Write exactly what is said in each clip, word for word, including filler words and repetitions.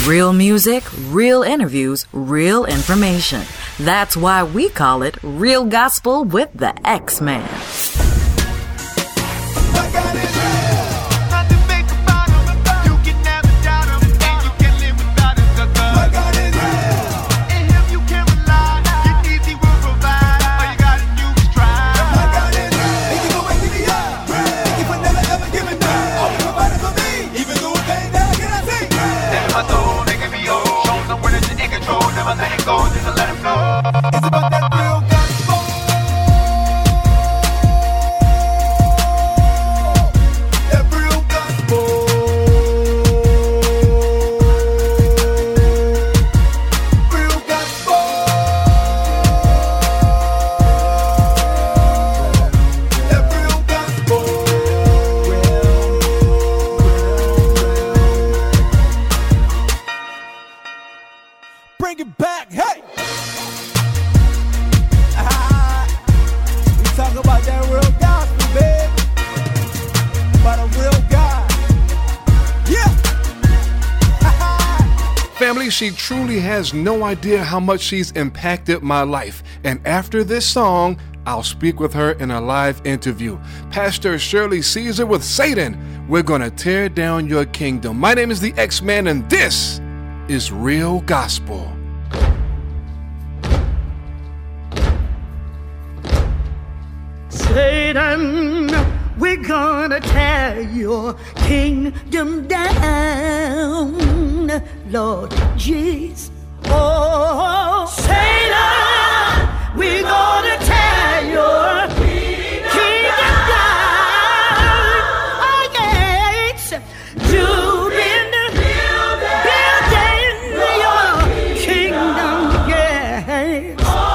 Real music, real interviews, real information. That's why we call it Real Gospel with the X-Man. Bring it back, hey! Ah, we talk about that real gospel, baby. About a real God. Yeah! Family, she truly has no idea how much she's impacted my life. And after this song, I'll speak with her in a live interview. Pastor Shirley Caesar with Satan. We're gonna tear down your kingdom. My name is the X-Man, and this is Real Gospel. Satan, we're gonna tear your kingdom down, Lord Jesus. Oh, Satan, we're gonna tear your kingdom down. Oh, yes, you've been building your kingdom, yes.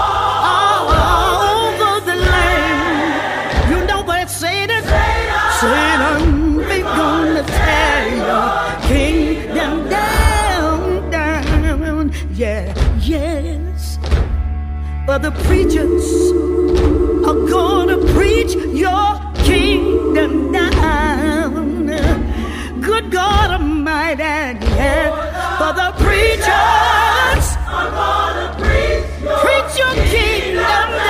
Satan, we're gonna tear your kingdom down, down, yeah, yes. But the preachers are gonna preach your kingdom down. Good God Almighty, yeah. But the preachers are gonna preach your, preach your kingdom down.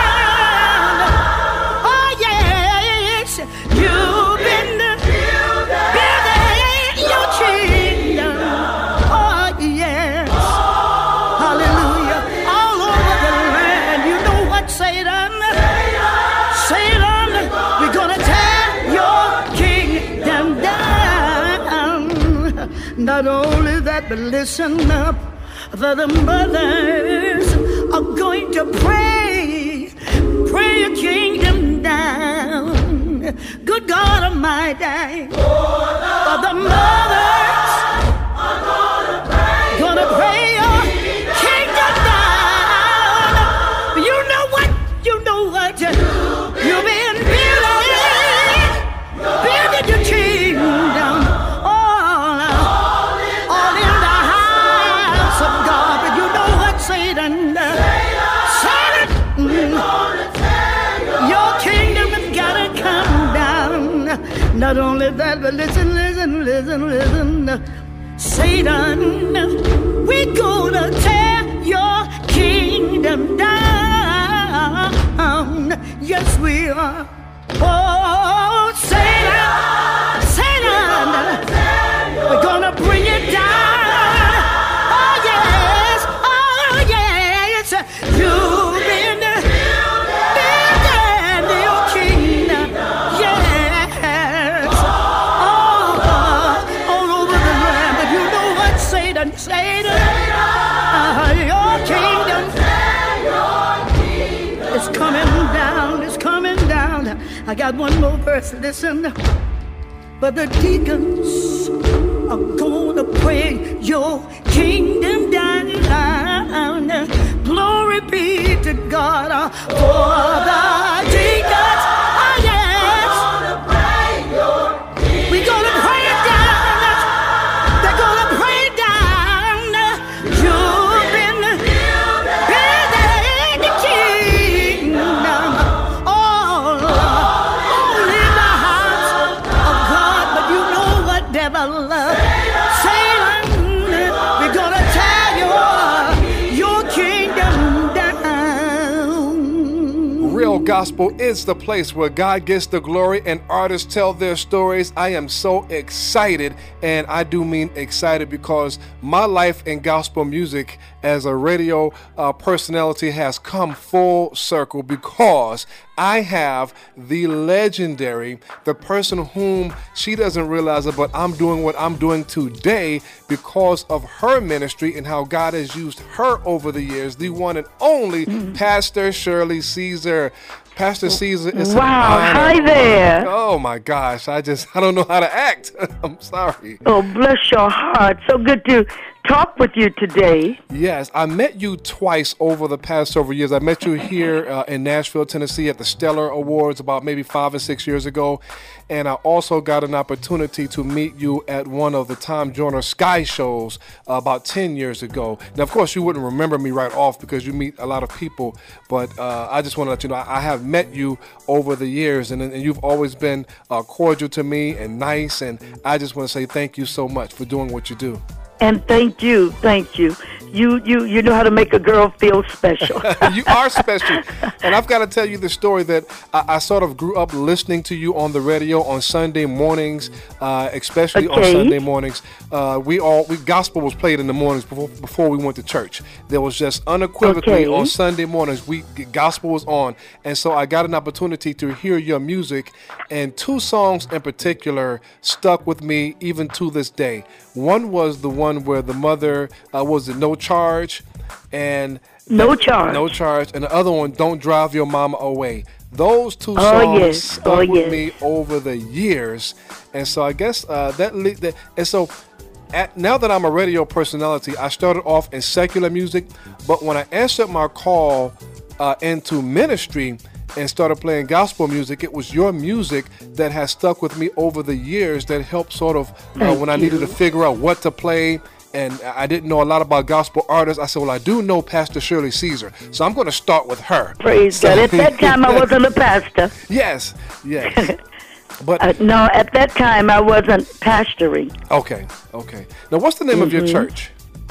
You've been building your kingdom, oh yes, hallelujah, all over the land. You know what, Satan? Satan, we're gonna tear your kingdom down. Not only that, but listen up, for the mothers are going to pray, pray your kingdom down. Good God Almighty, for the mothers are gonna pray, gonna pray your kingdom down. You know what? You know what? You've been building, building your kingdom all, all in the house of God. But you know what, Satan? Satan, your kingdom has gotta come. Not only that, but listen, listen, listen, listen. Satan, we're gonna tear your kingdom down. Yes, we are. Oh, Satan, Satan, we're gonna bring it down. Oh, yes, oh, yes. You've been building your kingdom. Yeah. Satan, Satan, uh, your kingdom is coming down, it's coming down. I got one more verse, listen. But the deacons are gonna pray your kingdom down. Glory be to God uh, for the deacons. Oh, yes. We're gonna pray it down. They're gonna pray it down. You've been building the kingdom all, all in the house of God. But you know what, devil? Satan, Gospel is the place where God gets the glory and artists tell their stories. I am so excited, and I do mean excited because my life in gospel music as a radio uh, personality has come full circle because I have the legendary, the person whom she doesn't realize it, but I'm doing what I'm doing today because of her ministry and how God has used her over the years, the one and only mm-hmm. Pastor Shirley Caesar. Pastor Caesar, it's wow, an honor. Hi there. Oh my gosh, I just, I don't know how to act. I'm sorry. Oh, bless your heart. So good to talk with you today. Yes, I met you twice over the past several years. I met you here uh, in Nashville, Tennessee at the Stellar Awards about maybe five or six years ago. And I also got an opportunity to meet you at one of the Tom Joyner Sky shows uh, about ten years ago. Now, of course, you wouldn't remember me right off because you meet a lot of people, but uh, I just want to let you know I, I have met you over the years, and, and you've always been uh, cordial to me and nice, and I just want to say thank you so much for doing what you do. And thank you, thank you. You you you know how to make a girl feel special. You are special. And I've got to tell you the story that I, I sort of grew up listening to you on the radio on Sunday mornings, uh, especially okay. on Sunday mornings. Uh, we all we gospel was played in the mornings before before we went to church. There was just unequivocally okay. on Sunday mornings we gospel was on, and so I got an opportunity to hear your music, and two songs in particular stuck with me even to this day. One was the one where the mother uh, was it No Charge, and No Charge, No Charge, and the other one, Don't Drive Your Mama Away. Those two oh, songs yes. stuck oh, with yes. me over the years, and so I guess uh, that, that and so. At, now that I'm a radio personality, I started off in secular music, but when I answered my call uh, into ministry and started playing gospel music, it was your music that has stuck with me over the years that helped sort of uh, when I needed to figure out what to play. And I didn't know a lot about gospel artists. I said, well, I do know Pastor Shirley Caesar, so I'm going to start with her. Praise so, God. At that time, I wasn't a pastor. Yes, yes. But uh, no, at that time, I wasn't pastoring. Okay, okay. Now, what's the name mm-hmm. of your church?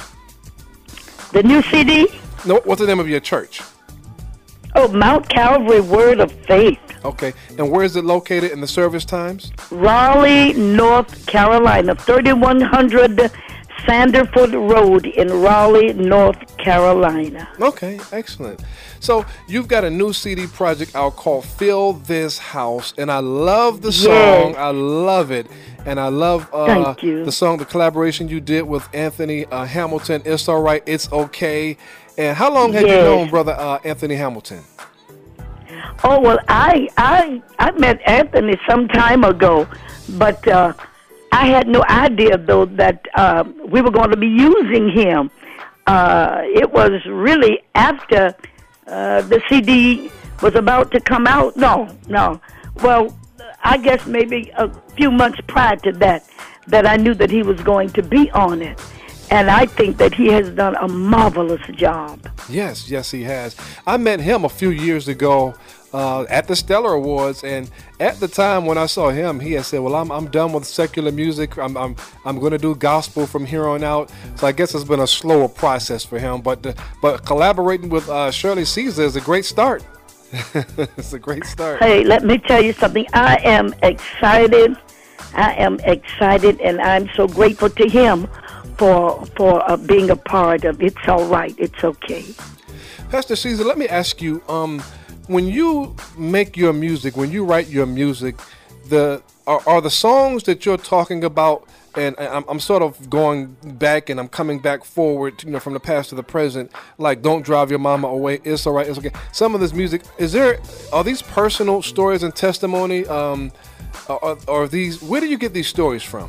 The new C D? No, what's the name of your church? Oh, Mount Calvary Word of Faith. Okay, and where is it located in the service times? Raleigh, North Carolina, thirty-one hundred Sanderford Road in Raleigh, North Carolina. Okay, excellent. So you've got a new C D project out called Fill This House, and I love the song. Yes. I love it. And I love uh, Thank you. the song, the collaboration you did with Anthony uh, Hamilton, It's All Right, It's Okay. And how long had yes. you known Brother uh, Anthony Hamilton? Oh, well, I I I met Anthony some time ago, but uh, I had no idea, though, that uh, we were going to be using him. Uh, it was really after uh, the C D was about to come out. No, no. Well, I guess maybe a few months prior to that, that I knew that he was going to be on it. And I think that he has done a marvelous job. Yes, yes, he has. I met him a few years ago uh, at the Stellar Awards, and at the time when I saw him, he had said, "Well, I'm I'm done with secular music. I'm I'm I'm going to do gospel from here on out." So I guess it's been a slower process for him, but the, but collaborating with uh, Shirley Caesar is a great start. It's a great start. Hey, let me tell you something. I am excited. I am excited, and I'm so grateful to him for for uh, being a part of It's All Right, It's Okay. Pastor Caesar, let me ask you, um, when you make your music, when you write your music, the are, are the songs that you're talking about, and I'm, I'm sort of going back and I'm coming back forward, you know, from the past to the present, like Don't Drive Your Mama Away, It's All Right, It's Okay. Some of this music, is there, are these personal stories and testimony, um, or, or these, where do you get these stories from?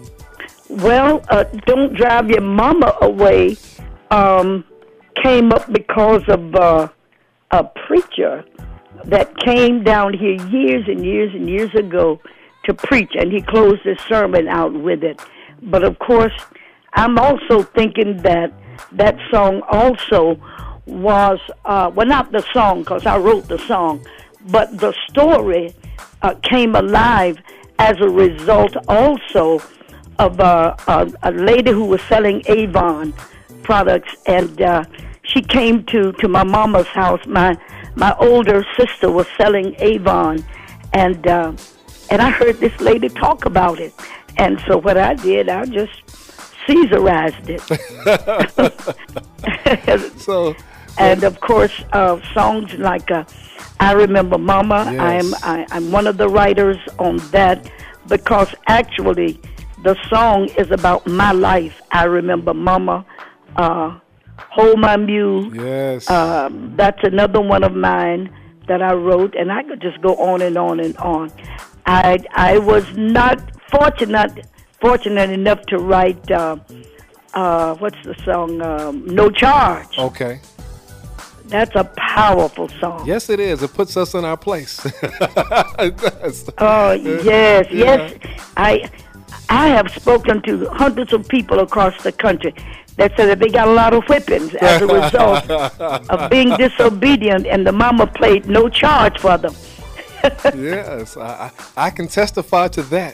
Well, uh, Don't Drive Your Mama Away um, came up because of uh, a preacher that came down here years and years and years ago to preach, and he closed his sermon out with it. But, of course, I'm also thinking that that song also was, uh, well, not the song, because I wrote the song, but the story uh, came alive as a result also of uh, a, a lady who was selling Avon products, and uh, she came to, to my mama's house. My my older sister was selling Avon, and uh, and I heard this lady talk about it. And so what I did, I just Caesarized it. so, and of course, uh, songs like uh, "I Remember Mama." Yes. I'm I, I'm one of the writers on that, because actually, the song is about my life. I remember Mama. Uh, Hold My Mule. Yes. Uh, that's another one of mine that I wrote, and I could just go on and on and on. I I was not fortunate fortunate enough to write. Uh, uh, what's the song? Um, No Charge. Okay. That's a powerful song. Yes, it is. It puts us in our place. Oh yes, yeah. yes. I I have spoken to hundreds of people across the country that said that they got a lot of whippings as a result of being disobedient, and the mama played No Charge for them. Yes, I, I can testify to that.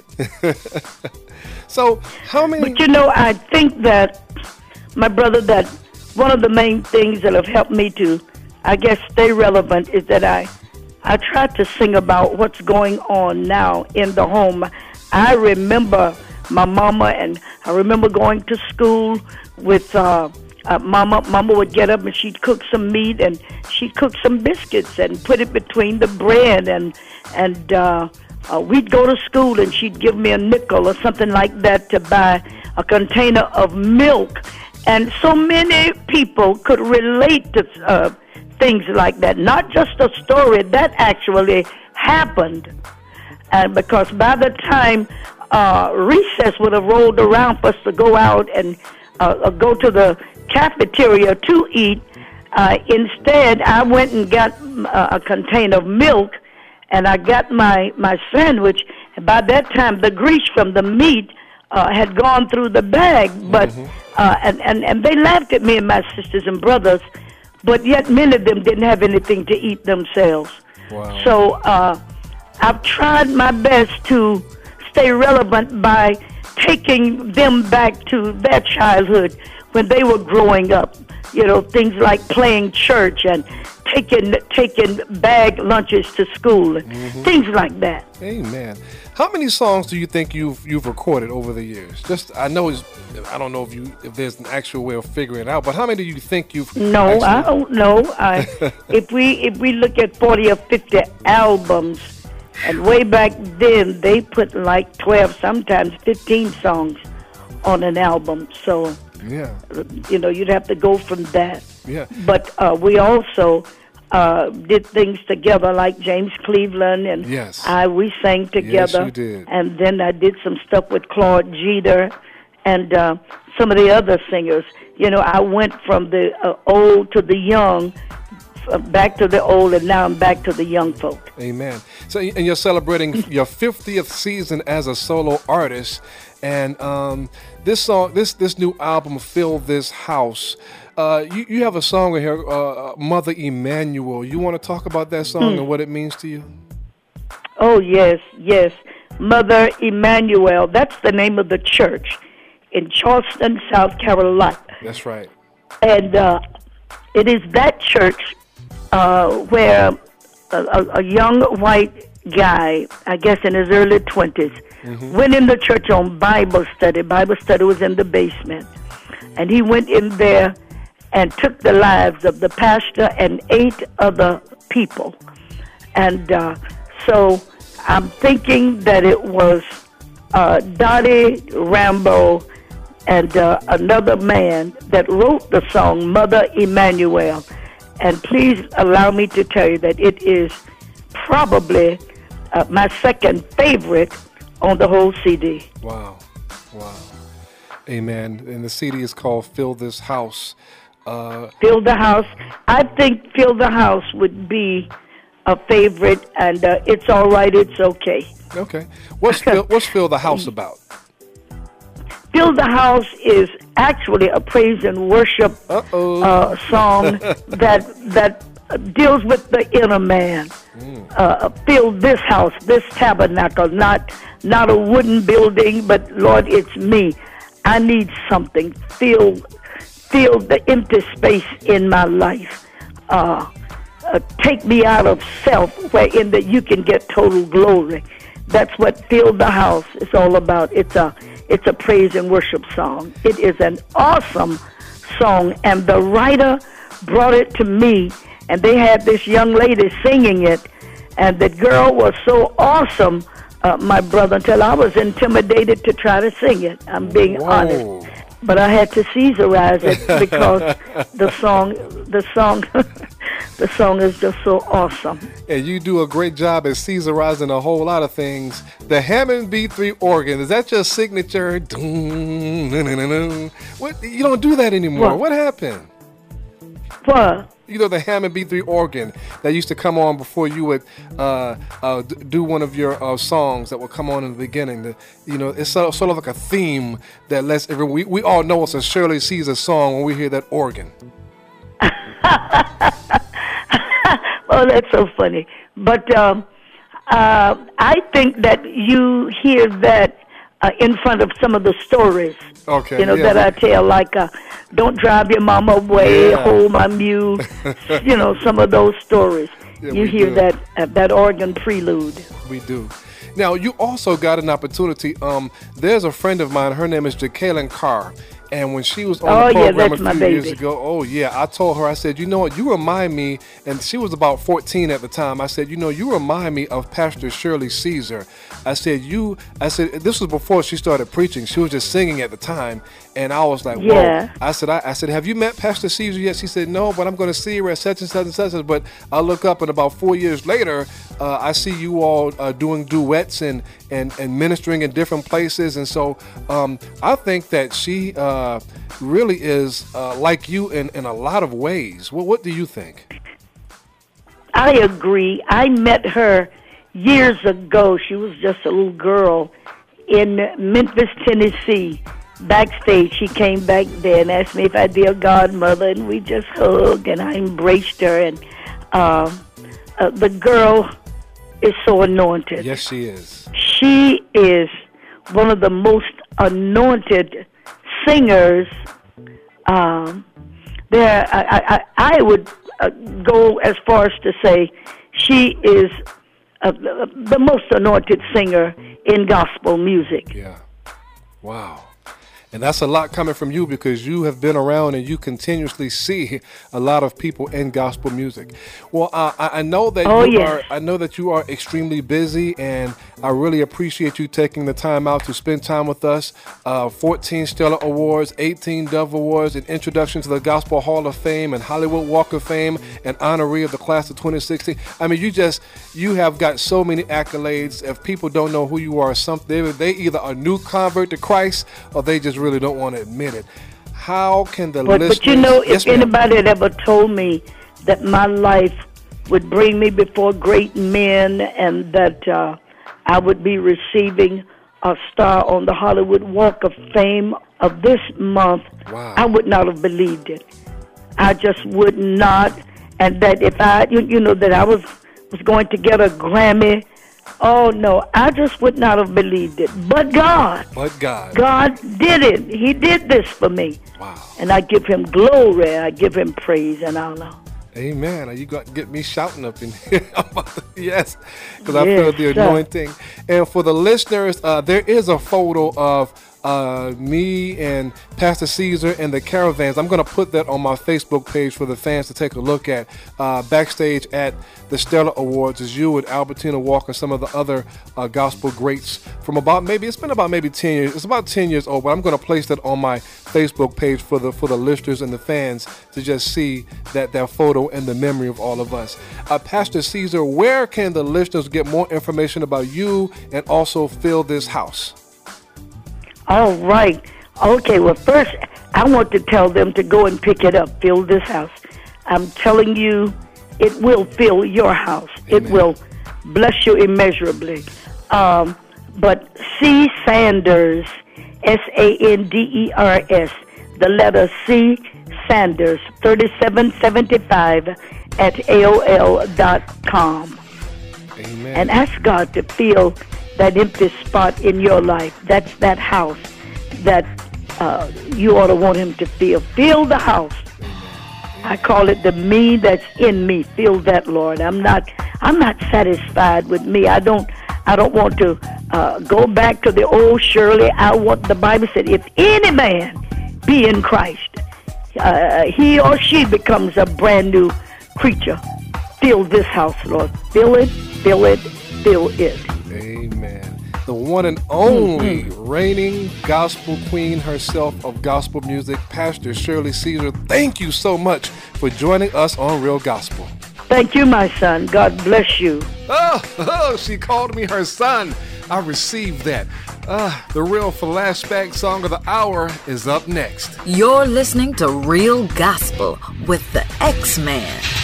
So, how many? But you know, I think that, my brother, that one of the main things that have helped me to, I guess, stay relevant is that I, I try to sing about what's going on now in the home. I remember my mama, and I remember going to school with uh, uh, mama. Mama would get up and she'd cook some meat, and she'd cook some biscuits and put it between the bread, and and uh, uh, we'd go to school, and she'd give me a nickel or something like that to buy a container of milk. And so many people could relate to uh, things like that, not just a story that actually happened. And because by the time uh, recess would have rolled around for us to go out and uh, go to the cafeteria to eat, uh, instead I went and got uh, a container of milk, and I got my, my sandwich. And by that time, the grease from the meat uh, had gone through the bag, but mm-hmm. uh, and, and, and they laughed at me and my sisters and brothers, but yet many of them didn't have anything to eat themselves. Wow. So uh, I've tried my best to stay relevant by taking them back to their childhood when they were growing up. You know, things like playing church and taking taking bag lunches to school, mm-hmm. things like that. Amen. How many songs do you think you've you've recorded over the years? Just I know it's, I don't know if you if there's an actual way of figuring it out, but how many do you think you've? No, actually... I don't know. I, if we if we look at forty or fifty albums, and way back then they put like twelve, sometimes fifteen songs on an album. So yeah, you know, you'd have to go from that. Yeah. But uh, we also uh, did things together, like James Cleveland and yes. I. We sang together. Yes, you did. And then I did some stuff with Claude Jeter and uh, some of the other singers. You know, I went from the uh, old to the young, uh, back to the old, and now I'm back to the young folk. Amen. So, and you're celebrating your fiftieth season as a solo artist, and um, this song, this this new album, "Fill This House." Uh, you, you have a song in here, uh, Mother Emmanuel. You want to talk about that song hmm. and what it means to you? Oh, yes, yes. Mother Emmanuel, that's the name of the church in Charleston, South Carolina. That's right. And uh, it is that church uh, where a, a, a young white guy, I guess in his early twenties, mm-hmm. went in the church on Bible study. Bible study was in the basement. And he went in there and took the lives of the pastor and eight other people. And uh, so I'm thinking that it was uh, Dottie Rambo and uh, another man that wrote the song Mother Emmanuel. And please allow me to tell you that it is probably uh, my second favorite on the whole C D. Wow, wow. Amen. And the C D is called Fill This House. Uh, Fill the House. I think Fill the House would be a favorite, and uh, It's All Right, It's Okay. Okay. What's Fill, what's Fill the House about? Fill the House is actually a praise and worship uh, song that that deals with the inner man. Mm. Uh, fill this house, this tabernacle, not not a wooden building, but Lord, it's me. I need something. Fill, fill the empty space in my life. Uh, uh, take me out of self, wherein that you can get total glory. That's what Fill the House is all about. It's a it's a praise and worship song. It is an awesome song, and the writer brought it to me, and they had this young lady singing it, and the girl was so awesome, uh, my brother, until I was intimidated to try to sing it. I'm being Whoa. honest. But I had to Caesarize it because the song, the song, the song is just so awesome. And you do a great job at Caesarizing a whole lot of things. The Hammond B three organ, is that your signature? What? You don't do that anymore. What? What happened? What? You know, the Hammond B three organ that used to come on before you would uh, uh, d- do one of your uh, songs that would come on in the beginning. The, you know, it's sort of, sort of like a theme that lets everyone, we, we all know it's a Shirley Caesar song when we hear that organ. Oh, that's so funny. But um, uh, I think that you hear that uh, in front of some of the stories. Okay. You know, yeah. that I tell, like, uh, don't drive your mama away, Yeah. hold my mule. You know, some of those stories. Yeah, you we hear do. that uh, that organ prelude. We do. Now, you also got an opportunity. Um, there's a friend of mine. Her name is Jacqueline Carr. And when she was on Oh, the yeah, program that's a my few baby. years ago, oh, yeah, I told her, I said, you know what, you remind me, and she was about fourteen at the time. I said, you know, you remind me of Pastor Shirley Caesar. I said, you, I said, this was before she started preaching. She was just singing at the time. And I was like, whoa. Yeah. I said, I, I said, have you met Pastor Caesar yet? She said, no, but I'm going to see her at such and such and such. But I look up, and about four years later, uh, I see you all uh, doing duets and, and, and ministering in different places. And so um, I think that she uh, really is uh, like you in, in a lot of ways. Well, what do you think? I agree. I met her years ago. She was just a little girl in Memphis, Tennessee. Backstage, she came back there and asked me if I'd be a godmother, and we just hugged, and I embraced her. And um, uh, the girl is so anointed. Yes, she is. She is one of the most anointed singers. Um, there, I, I, I would uh, go as far as to say she is uh, the most anointed singer in gospel music. Yeah. Wow. And that's a lot coming from you because you have been around and you continuously see a lot of people in gospel music. Well, uh, I, I know that Oh, you yes. are. I know that you are extremely busy, and I really appreciate you taking the time out to spend time with us. Uh, fourteen Stellar Awards, eighteen Dove Awards, an introduction to the Gospel Hall of Fame and Hollywood Walk of Fame, an honoree of the class of twenty sixteen. I mean, you just you have got so many accolades. If people don't know who you are, some they, they either a new convert to Christ or they just really don't want to admit it. How can the But, listeners... but you know, if Yes, ma'am. anybody had ever told me that my life would bring me before great men and that uh, I would be receiving a star on the Hollywood Walk of Fame of this month, Wow. I would not have believed it. I just would not. And that if I, you, you know, that I was, was going to get a Grammy, oh, no, I just would not have believed it. But God, But God. God did it. He did this for me. Wow. And I give him glory. I give him praise and honor. Amen. You got to get me shouting up in here. Yes, because I Yes, feel the sir. anointing. And for the listeners, uh, there is a photo of uh, me and Pastor Caesar and the Caravans. I'm going to put that on my Facebook page for the fans to take a look at. Uh, backstage at the Stellar Awards is you and Albertina Walker, some of the other uh, gospel greats from about maybe, it's been about maybe ten years. It's about ten years old, but I'm going to place that on my Facebook page for the for the listeners and the fans to just see that, that photo and the memory of all of us. Uh, Pastor Caesar, where can the listeners get more information about you and also Fill This House? All right. Okay, well, first, I want to tell them to go and pick it up, Fill This House. I'm telling you, it will fill your house. Amen. It will bless you immeasurably. Um, but C. Sanders, S A N D E R S, the letter C. Sanders, thirty-seven seventy-five at A O L dot com. Amen. And ask God to fill that empty spot in your life. That's that house that uh, you ought to want him to fill. Fill the house. I call it the me that's in me. Feel that, Lord. I'm not I'm not satisfied with me. I don't I don't want to uh, go back to the old Shirley. I want, the Bible said, if any man be in Christ, uh, he or she becomes a brand new creature. Fill this house, Lord. Fill it, fill it, fill it. Amen. The one and only mm-hmm. reigning gospel queen herself of gospel music, Pastor Shirley Caesar. Thank you so much for joining us on Real Gospel. Thank you, my son. God bless you. Oh, oh she called me her son. I received that. Uh, the real flashback song of the hour is up next. You're listening to Real Gospel with the X-Man.